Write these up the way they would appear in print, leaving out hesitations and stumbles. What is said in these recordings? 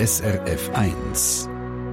SRF 1.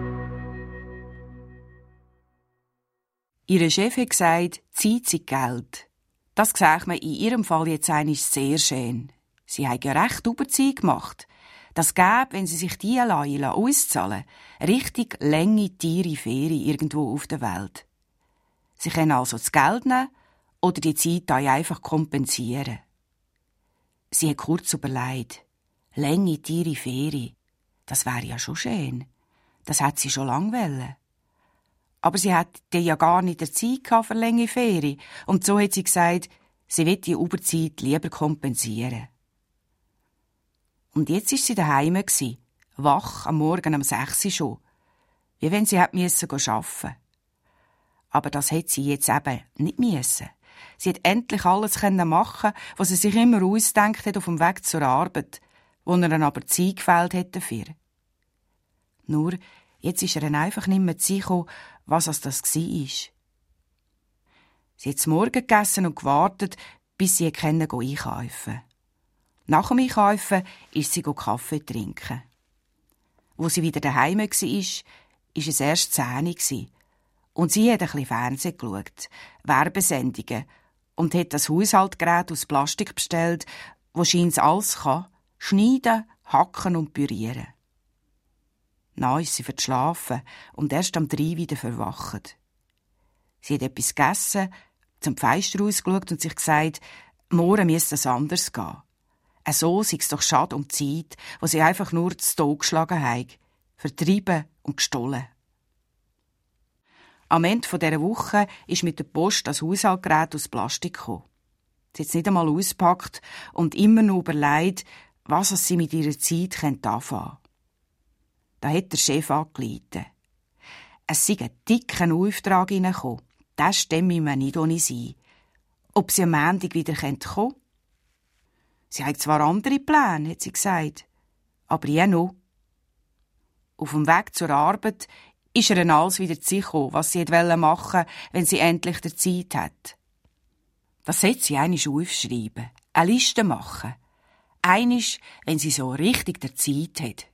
Ihr Chef hat gesagt, Zeit sei Geld. Das sieht man in ihrem Fall jetzt eigentlich sehr schön. Sie haben ja recht Überzeit gemacht. Das gäbe, wenn sie sich die alleine auszahlen, richtig lange Tiere Ferien irgendwo auf der Welt. Sie können also das Geld nehmen oder die Zeit einfach kompensieren. Sie hat kurz überlegt. Lange Tiere Ferien, das wäre ja schon schön. Das hat sie schon lange wollen. Aber sie hatte ja gar nicht der Zeit für lange Ferien. Und so hat sie gesagt, sie will die Überzeit lieber kompensieren. Und jetzt war sie daheim, wach am Morgen um 6 Uhr schon, wie wenn sie arbeiten musste. Aber das hätte sie jetzt eben nicht müssen. Sie hat endlich alles machen, was sie sich immer ausgedacht hat auf dem Weg zur Arbeit, wo ihr dann aber Zeit gefehlt hat dafür. Nur, jetzt ist ihr dann einfach nicht mehr zu gekommen, was das war. Sie hat zu Morgen gegessen und gewartet, bis sie einkaufen konnte. Nach dem Einkaufen ist sie Kaffee trinken. Wo sie wieder daheim war, war es erst 10 Uhr. Und sie hat ein bisschen Fernsehen geschaut, Werbesendungen, und hat das Haushaltsgerät aus Plastik bestellt, wo scheint's alles kann, schneiden, hacken und pürieren. Dann ist sie verschlafen und erst am 3 wieder verwacht. Sie hat etwas gegessen, zum Fenster rausgeschaut und sich gesagt, morgen müsste es anders gehen. So sei es doch schade um die Zeit, wo sie einfach nur zu Tod geschlagen hat, vertrieben und gestohlen. Am Ende dieser Woche ist mit der Post das Haushaltsgerät aus Plastik gekommen. Sie hat es nicht einmal ausgepackt und immer noch überlegt, was sie mit ihrer Zeit anfangen könnte. Da hat der Chef angerufen. Es sei ein dicker Auftrag hineingekommen. Das stimme mir nicht ohne sie. Ob sie am Montag wieder kommen könnte? Sie hat zwar andere Pläne, hat sie gesagt, aber ja noch. Auf dem Weg zur Arbeit ist ihr dann alles wieder zu gekommen, was sie machen wollte, wenn sie endlich die Zeit hat. Das sollte sie einmal aufschreiben, eine Liste machen. Einmal, wenn sie so richtig die Zeit hat.